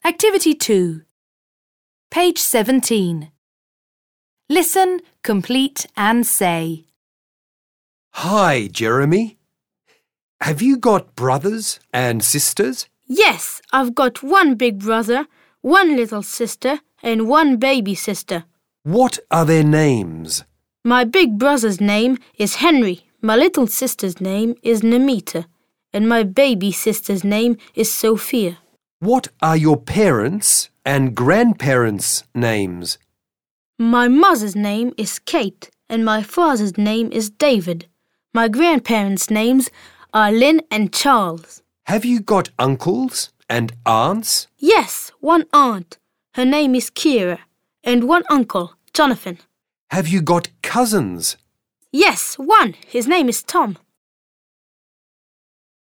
Activity 2. Page 17. Listen, complete and say. Hi, Jeremy. Have you got brothers and sisters? Yes, I've got one big brother, one little sister, and one baby sister. What are their names? My big brother's name is Henry, my little sister's name is Namita, and my baby sister's name is Sophia. What are your parents' and grandparents' names? My mother's name is Kate, and my father's name is David. My grandparents' names are Lynn and Charles. Have you got uncles and aunts? Yes, one aunt. Her name is Kira, and one uncle, Jonathan. Have you got cousins? Yes, one. His name is Tom.